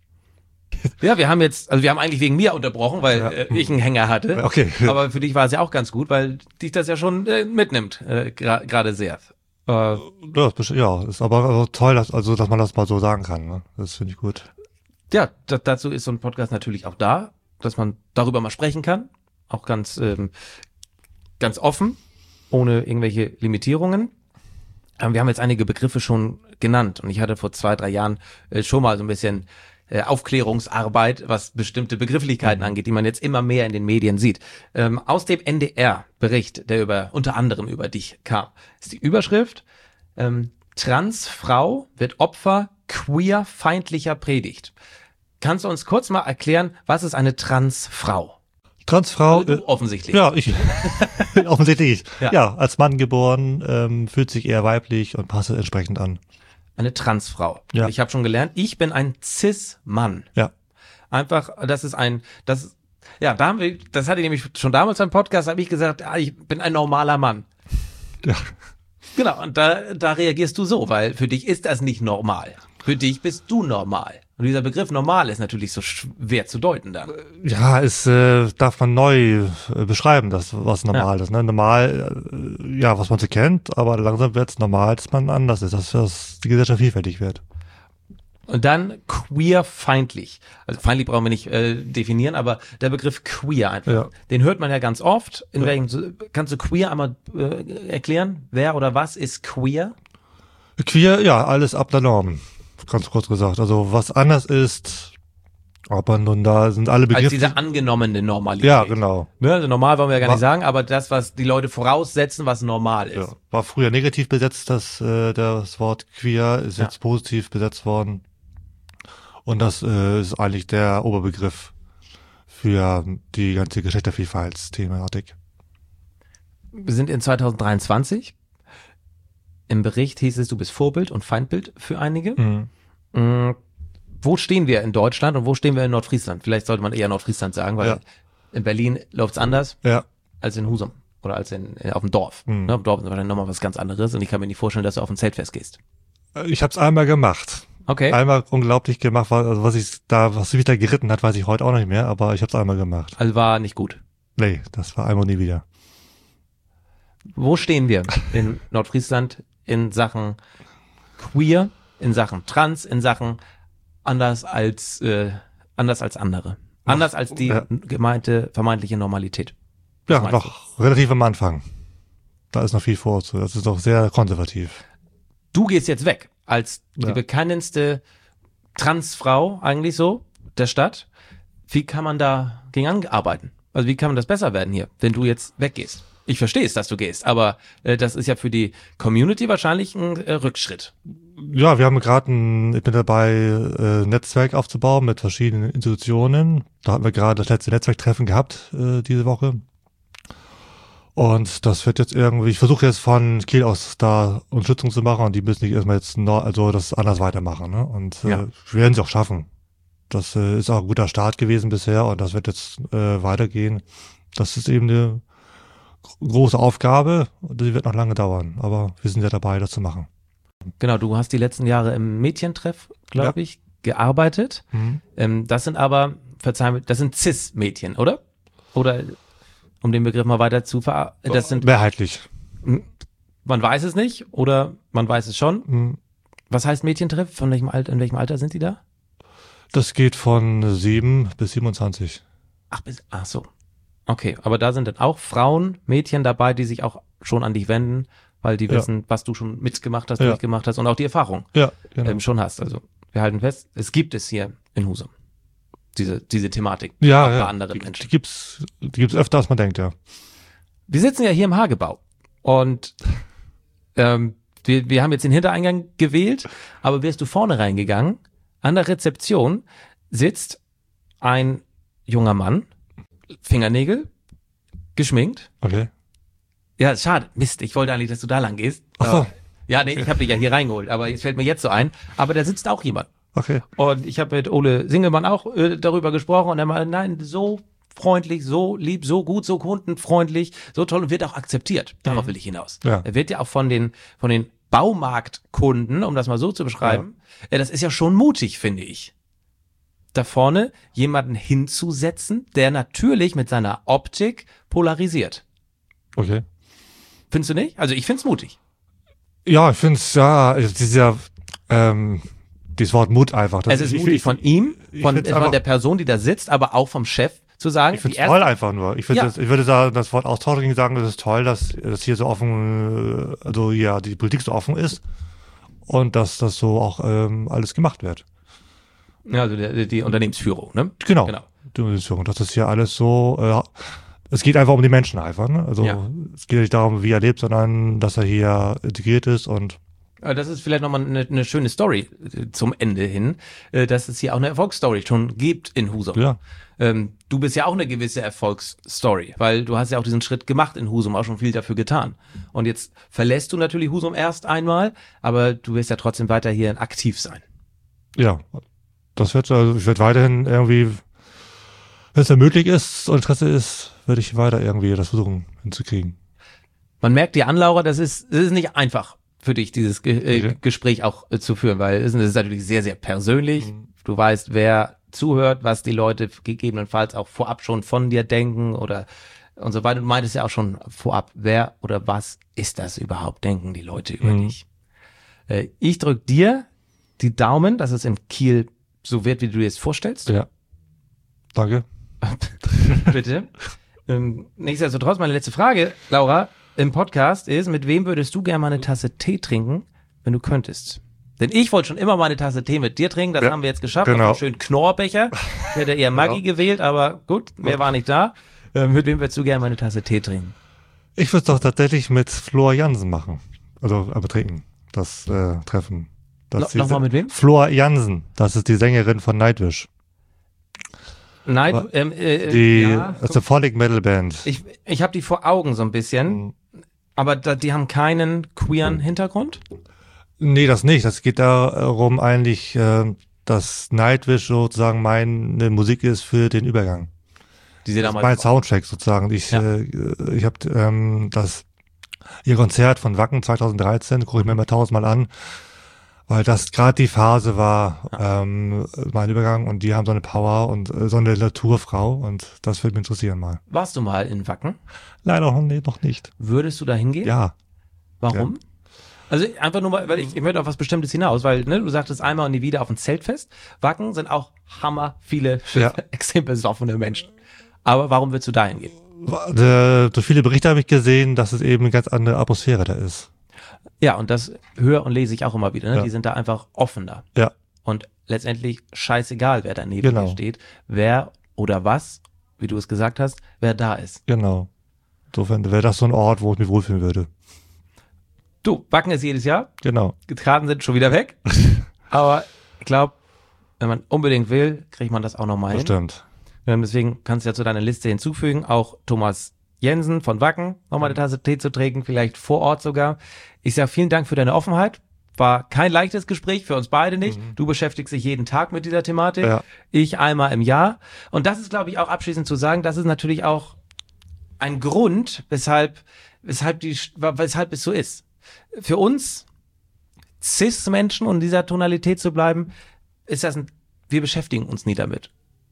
[SPEAKER 1] Ja, wir haben jetzt, also wir haben eigentlich wegen mir unterbrochen, weil
[SPEAKER 2] Ja.
[SPEAKER 1] äh, ich einen Hänger hatte.
[SPEAKER 2] Okay.
[SPEAKER 1] Aber für dich war es ja auch ganz gut, weil dich das ja schon äh, mitnimmt, äh, gerade gra- sehr. Äh,
[SPEAKER 2] Ja, das ist, ja, ist aber, aber toll, dass, also, dass man das mal so sagen kann, ne? Das finde ich gut.
[SPEAKER 1] ja, da, dazu ist so ein Podcast natürlich auch da, dass man darüber mal sprechen kann, auch ganz, ähm, ganz offen. ohne irgendwelche Limitierungen. Ähm, wir haben jetzt einige Begriffe schon genannt und ich hatte vor zwei, drei Jahren äh, schon mal so ein bisschen äh, Aufklärungsarbeit, was bestimmte Begrifflichkeiten mhm. angeht, die man jetzt immer mehr in den Medien sieht. Ähm, aus dem N D R-Bericht, der über unter anderem über dich kam, ist die Überschrift ähm, Transfrau wird Opfer queerfeindlicher Predigt. Kannst du uns kurz mal erklären, was ist eine Transfrau?
[SPEAKER 2] Transfrau,
[SPEAKER 1] also du, offensichtlich.
[SPEAKER 2] Äh, ja, ich, offensichtlich.
[SPEAKER 1] Ja.
[SPEAKER 2] ja, als Mann geboren, ähm, fühlt sich eher weiblich und passt entsprechend an.
[SPEAKER 1] Eine Transfrau.
[SPEAKER 2] Ja.
[SPEAKER 1] Ich habe schon gelernt, ich bin ein Cis-Mann.
[SPEAKER 2] Ja.
[SPEAKER 1] Einfach, das ist ein, das, ja, da haben wir, das hatte ich nämlich schon damals beim Podcast, habe ich gesagt, ah, ich bin ein normaler Mann.
[SPEAKER 2] Ja.
[SPEAKER 1] Genau, und da, da reagierst du so, weil für dich ist das nicht normal. Für dich bist du normal. Und dieser Begriff normal ist natürlich so schwer zu deuten dann.
[SPEAKER 2] Ja, es äh, darf man neu äh, beschreiben, das was normal ja. ist. Ne? Normal, äh, ja, was man so kennt, aber langsam wird es normal, dass man anders ist, dass, dass die Gesellschaft vielfältig wird.
[SPEAKER 1] Und dann queerfeindlich. Also feindlich brauchen wir nicht äh, definieren, aber der Begriff queer einfach. Ja. Den hört man ja ganz oft. In ja. welchen, kannst du queer einmal äh, erklären? Wer oder was ist queer?
[SPEAKER 2] Queer, ja, alles ab der Norm. Ganz kurz gesagt. Also was anders ist, aber nun da sind alle Begriffe.
[SPEAKER 1] Als diese angenommene Normalität.
[SPEAKER 2] Ja, genau.
[SPEAKER 1] Ne, also normal wollen wir ja gar war, nicht sagen, aber das, was die Leute voraussetzen, was normal ist.
[SPEAKER 2] Ja, war früher negativ besetzt, das, äh, das Wort queer, ist jetzt ja. positiv besetzt worden. Und das äh, ist eigentlich der Oberbegriff für die ganze Geschlechtervielfaltsthematik.
[SPEAKER 1] Wir sind in zwanzig dreiundzwanzig. Im Bericht hieß es, du bist Vorbild und Feindbild für einige. Mhm. Mhm. Wo stehen wir in Deutschland und wo stehen wir in Nordfriesland? Vielleicht sollte man eher Nordfriesland sagen, weil ja. in Berlin läuft's anders
[SPEAKER 2] ja.
[SPEAKER 1] als in Husum oder als in, auf dem Dorf. Mhm. Ne, auf dem Dorf ist wahrscheinlich nochmal was ganz anderes und ich kann mir nicht vorstellen, dass du auf ein Zeltfest gehst.
[SPEAKER 2] Ich habe es einmal gemacht.
[SPEAKER 1] Okay.
[SPEAKER 2] Einmal unglaublich gemacht, also was ich da, was mich da geritten hat, weiß ich heute auch nicht mehr, aber ich habe es einmal gemacht.
[SPEAKER 1] Also war nicht gut.
[SPEAKER 2] Nee, das war einmal nie wieder.
[SPEAKER 1] Wo stehen wir in Nordfriesland in Sachen queer, in Sachen trans, in Sachen anders als äh, anders als andere, anders noch, als die ja. gemeinte vermeintliche Normalität?
[SPEAKER 2] Was ja, noch du? Relativ am Anfang. Da ist noch viel vor. Das ist doch sehr konservativ.
[SPEAKER 1] Du gehst jetzt weg als die
[SPEAKER 2] ja.
[SPEAKER 1] bekannteste Transfrau eigentlich so der Stadt. Wie kann man da gegen anarbeiten? Also wie kann man das besser werden hier, wenn du jetzt weggehst? Ich verstehe es, dass du gehst, aber äh, das ist ja für die Community wahrscheinlich ein äh, Rückschritt.
[SPEAKER 2] Ja, wir haben gerade ein, ich bin dabei, äh, ein Netzwerk aufzubauen mit verschiedenen Institutionen. Da hatten wir gerade das letzte Netzwerktreffen gehabt äh, diese Woche. Und das wird jetzt irgendwie, ich versuche jetzt von Kiel aus da Unterstützung zu machen und die müssen nicht erstmal jetzt noch, also das anders weitermachen. Ne? Und äh, ja. wir werden es auch schaffen. Das äh, ist auch ein guter Start gewesen bisher und das wird jetzt äh, weitergehen. Das ist eben eine große Aufgabe und die wird noch lange dauern, aber wir sind ja dabei, das zu machen.
[SPEAKER 1] Genau, du hast die letzten Jahre im Mädchentreff, glaube ja. ich, gearbeitet. Mhm. Ähm, das sind aber, verzeih mir, das sind Cis-Mädchen, oder? Oder, um den Begriff mal weiter zu ver... Das sind
[SPEAKER 2] mehrheitlich.
[SPEAKER 1] Man weiß es nicht oder man weiß es schon.
[SPEAKER 2] Mhm.
[SPEAKER 1] Was heißt Mädchentreff? Von welchem Alter, in welchem Alter sind die da?
[SPEAKER 2] Das geht von sieben bis siebenundzwanzig.
[SPEAKER 1] Ach, bis, ach so. Okay, aber da sind dann auch Frauen, Mädchen dabei, die sich auch schon an dich wenden, weil die ja. wissen, was du schon mitgemacht hast,
[SPEAKER 2] ja.
[SPEAKER 1] durchgemacht hast und auch die Erfahrung
[SPEAKER 2] ja, genau.
[SPEAKER 1] ähm, schon hast. Also wir halten fest, es gibt es hier in Husum, diese diese Thematik.
[SPEAKER 2] Ja,
[SPEAKER 1] auch
[SPEAKER 2] ja.
[SPEAKER 1] bei anderen
[SPEAKER 2] die,
[SPEAKER 1] Menschen.
[SPEAKER 2] Die gibt's, die gibt's öfter, als man denkt, ja.
[SPEAKER 1] Wir sitzen ja hier im Hagebau und ähm, wir, wir haben jetzt den Hintereingang gewählt, aber wärst du vorne reingegangen, an der Rezeption sitzt ein junger Mann, Fingernägel, geschminkt.
[SPEAKER 2] Okay.
[SPEAKER 1] Ja, schade. Mist, ich wollte eigentlich, dass du da lang gehst.
[SPEAKER 2] Ach so.
[SPEAKER 1] Ja, nee, ich habe dich ja hier reingeholt, aber es fällt mir jetzt so ein. Aber da sitzt auch jemand.
[SPEAKER 2] Okay.
[SPEAKER 1] Und ich habe mit Ole Singelmann auch äh, darüber gesprochen und er meinte, nein, so freundlich, so lieb, so gut, so kundenfreundlich, so toll und wird auch akzeptiert. Darauf will ich hinaus.
[SPEAKER 2] Ja.
[SPEAKER 1] Er wird ja auch von den von den Baumarktkunden, um das mal so zu beschreiben, ja. äh, das ist ja schon mutig, finde ich. Da vorne jemanden hinzusetzen, der natürlich mit seiner Optik polarisiert.
[SPEAKER 2] Okay.
[SPEAKER 1] Findest du nicht? Also ich find's mutig.
[SPEAKER 2] Ja, ich find's, ja, dieser, ähm, dieses Wort Mut einfach. Das
[SPEAKER 1] es ist mutig von ihm, von, von der Person, die da sitzt, aber auch vom Chef zu sagen,
[SPEAKER 2] Ich finde
[SPEAKER 1] die
[SPEAKER 2] es toll
[SPEAKER 1] erste,
[SPEAKER 2] einfach nur. Ich, find
[SPEAKER 1] Ja.
[SPEAKER 2] das, ich würde sagen, das Wort Austausch sagen, es ist toll, dass das hier so offen, äh, also ja, die Politik so offen ist und dass das so auch ähm, alles gemacht wird.
[SPEAKER 1] ja, also die, die Unternehmensführung, ne?
[SPEAKER 2] Genau.
[SPEAKER 1] Genau.
[SPEAKER 2] Die Organisation. Das ist hier alles so, äh, es geht einfach um die Menschen einfach. Ne? Also
[SPEAKER 1] Ja.
[SPEAKER 2] es geht nicht darum, wie er lebt, sondern dass er hier integriert ist und
[SPEAKER 1] Aber das ist vielleicht nochmal eine, eine schöne Story äh, zum Ende hin, äh, dass es hier auch eine Erfolgsstory schon gibt in Husum.
[SPEAKER 2] ja.
[SPEAKER 1] Ähm, du bist ja auch eine gewisse Erfolgsstory, weil du hast ja auch diesen Schritt gemacht in Husum, auch schon viel dafür getan. Und jetzt verlässt du natürlich Husum erst einmal, aber du wirst ja trotzdem weiter hier aktiv sein.
[SPEAKER 2] Ja, das wird, also ich werde weiterhin irgendwie, wenn es ja möglich ist und Interesse ist, werde ich weiter irgendwie das versuchen hinzukriegen.
[SPEAKER 1] Man merkt dir an, Laura, das ist, das ist nicht einfach für dich, dieses Ge äh,
[SPEAKER 2] Okay.
[SPEAKER 1] Gespräch auch äh, zu führen, weil es ist, es ist natürlich sehr, sehr persönlich. Du weißt, wer zuhört, was die Leute gegebenenfalls auch vorab schon von dir denken oder und so weiter. Du meintest ja auch schon vorab, wer oder was ist das überhaupt, denken die Leute über
[SPEAKER 2] Mhm.
[SPEAKER 1] dich. Äh, ich drück dir die Daumen, dass es in Kiel so wird, wie du dir es vorstellst.
[SPEAKER 2] Ja. Danke.
[SPEAKER 1] Bitte. Ähm, nichtsdestotrotz, meine letzte Frage, Laura, im Podcast ist, mit wem würdest du gerne mal eine Tasse Tee trinken, wenn du könntest? Denn ich wollte schon immer mal eine Tasse Tee mit dir trinken, das
[SPEAKER 2] Ja,
[SPEAKER 1] haben wir jetzt geschafft,
[SPEAKER 2] genau.
[SPEAKER 1] auf einen schönen Knorrbecher. Ich hätte eher Maggi gewählt, aber gut, mehr war nicht da. Äh, mit wem würdest du gerne mal eine Tasse Tee trinken?
[SPEAKER 2] Ich würde es doch tatsächlich mit Flor Jansen machen. Also, aber trinken. Das äh, Treffen. Das
[SPEAKER 1] No-
[SPEAKER 2] ist die-
[SPEAKER 1] Nochmal mit wem?
[SPEAKER 2] Flor Jansen. Das ist die Sängerin von Nightwish.
[SPEAKER 1] Nein,
[SPEAKER 2] Aber
[SPEAKER 1] ähm, äh,
[SPEAKER 2] Die,
[SPEAKER 1] ja,
[SPEAKER 2] das ist eine Follig Metal Band.
[SPEAKER 1] ich, ich habe die vor Augen so ein bisschen,
[SPEAKER 2] Mhm.
[SPEAKER 1] aber da, die haben keinen queeren Hintergrund.
[SPEAKER 2] Nee, das nicht. Das geht darum eigentlich, äh, dass Nightwish sozusagen meine Musik ist für den Übergang.
[SPEAKER 1] Die sie
[SPEAKER 2] Das ist
[SPEAKER 1] damals
[SPEAKER 2] mein Soundtrack sozusagen. Ich,
[SPEAKER 1] Ja.
[SPEAKER 2] äh, ich habe ähm, das ihr Konzert von Wacken zweitausenddreizehn, gucke ich mir immer tausendmal an, weil das gerade die Phase war, ähm, mein Übergang und die haben so eine Power und äh, so eine Naturfrau und das würde mich interessieren mal.
[SPEAKER 1] Warst du mal in Wacken?
[SPEAKER 2] Leider noch, nee, noch nicht.
[SPEAKER 1] Würdest du da hingehen?
[SPEAKER 2] Ja,
[SPEAKER 1] Warum? Also einfach nur mal, weil ich, ich möchte auf was Bestimmtes hinaus, weil ne, du sagtest einmal und nie wieder auf ein Zeltfest. Wacken sind auch hammer viele
[SPEAKER 2] Ja.
[SPEAKER 1] extrem besoffene Menschen. Aber warum willst du da hingehen?
[SPEAKER 2] äh, durch viele Berichte habe ich gesehen, dass es eben eine ganz andere Atmosphäre da ist.
[SPEAKER 1] Ja, und das höre und lese ich auch immer wieder. Ne?
[SPEAKER 2] Ja.
[SPEAKER 1] Die sind da einfach offener.
[SPEAKER 2] Ja,
[SPEAKER 1] Und letztendlich scheißegal, wer daneben
[SPEAKER 2] Genau.
[SPEAKER 1] dir steht, wer oder was, wie du es gesagt hast, wer da ist.
[SPEAKER 2] genau. Insofern wäre das so ein Ort, wo ich mich wohlfühlen würde.
[SPEAKER 1] Du, Wacken ist jedes Jahr.
[SPEAKER 2] Genau.
[SPEAKER 1] Die Karten sind schon wieder weg. Aber ich glaube, wenn man unbedingt will, kriegt man das auch nochmal hin.
[SPEAKER 2] Bestimmt.
[SPEAKER 1] Ähm, deswegen kannst du ja zu deiner Liste hinzufügen, auch Thomas Jensen von Wacken, nochmal eine Tasse Tee zu trinken, vielleicht vor Ort sogar. Ich sage vielen Dank für deine Offenheit. War kein leichtes Gespräch, für uns beide nicht. Du beschäftigst dich jeden Tag mit dieser Thematik.
[SPEAKER 2] Ja.
[SPEAKER 1] Ich einmal im Jahr. Und das ist, glaube ich, auch abschließend zu sagen, das ist natürlich auch ein Grund, weshalb, weshalb, die, weshalb es so ist. Für uns Cis-Menschen und in dieser Tonalität zu bleiben, ist das ein, wir beschäftigen uns nie damit.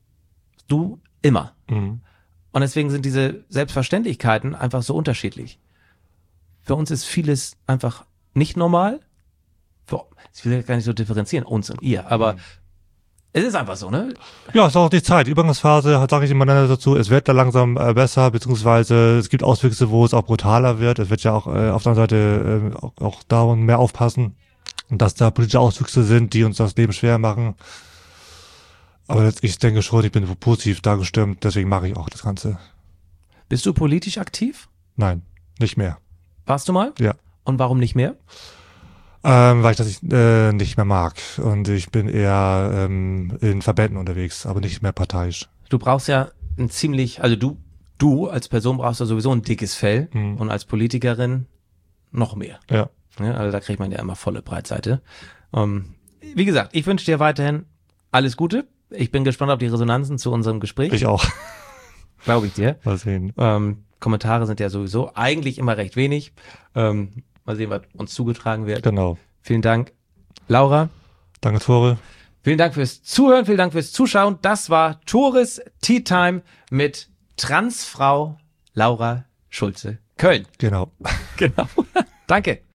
[SPEAKER 1] Du immer.
[SPEAKER 2] Mhm.
[SPEAKER 1] Und deswegen sind diese Selbstverständlichkeiten einfach so unterschiedlich. Für uns ist vieles einfach nicht normal. Für, ich will gar nicht so differenzieren, uns und ihr, aber es ist einfach so, ne?
[SPEAKER 2] Ja, es ist auch die Zeit. Die Übergangsphase, sage ich immer dazu, es wird da langsam äh, besser, beziehungsweise es gibt Auswüchse, wo es auch brutaler wird. Es wird ja auch äh, auf der anderen Seite äh, auch, auch darum mehr aufpassen, dass da politische Auswüchse sind, die uns das Leben schwer machen. Aber jetzt, ich denke schon, ich bin positiv da gestimmt, deswegen mache ich auch das Ganze.
[SPEAKER 1] Bist du politisch aktiv?
[SPEAKER 2] Nein, nicht mehr.
[SPEAKER 1] Warst du mal?
[SPEAKER 2] Ja.
[SPEAKER 1] Und warum nicht mehr?
[SPEAKER 2] Ähm, weil ich das nicht, äh, nicht mehr mag. Und ich bin eher ähm, in Verbänden unterwegs, aber nicht mehr parteiisch.
[SPEAKER 1] Du brauchst ja ein ziemlich, also du, du als Person brauchst ja sowieso ein dickes Fell
[SPEAKER 2] Mhm.
[SPEAKER 1] und als Politikerin noch mehr.
[SPEAKER 2] Ja.
[SPEAKER 1] Ja, also da kriegt man ja immer volle Breitseite. Ähm, wie gesagt, ich wünsche dir weiterhin alles Gute. Ich bin gespannt auf die Resonanzen zu unserem Gespräch.
[SPEAKER 2] Ich auch.
[SPEAKER 1] Glaube ich dir.
[SPEAKER 2] Mal sehen.
[SPEAKER 1] Ähm, Kommentare sind ja sowieso eigentlich immer recht wenig. Ähm, mal sehen, was uns zugetragen wird.
[SPEAKER 2] Genau.
[SPEAKER 1] Vielen Dank, Laura.
[SPEAKER 2] Danke, Tore.
[SPEAKER 1] Vielen Dank fürs Zuhören, vielen Dank fürs Zuschauen. Das war Tores Tea Time mit Transfrau Laura Schulze Köln.
[SPEAKER 2] Genau.
[SPEAKER 1] Genau. Danke.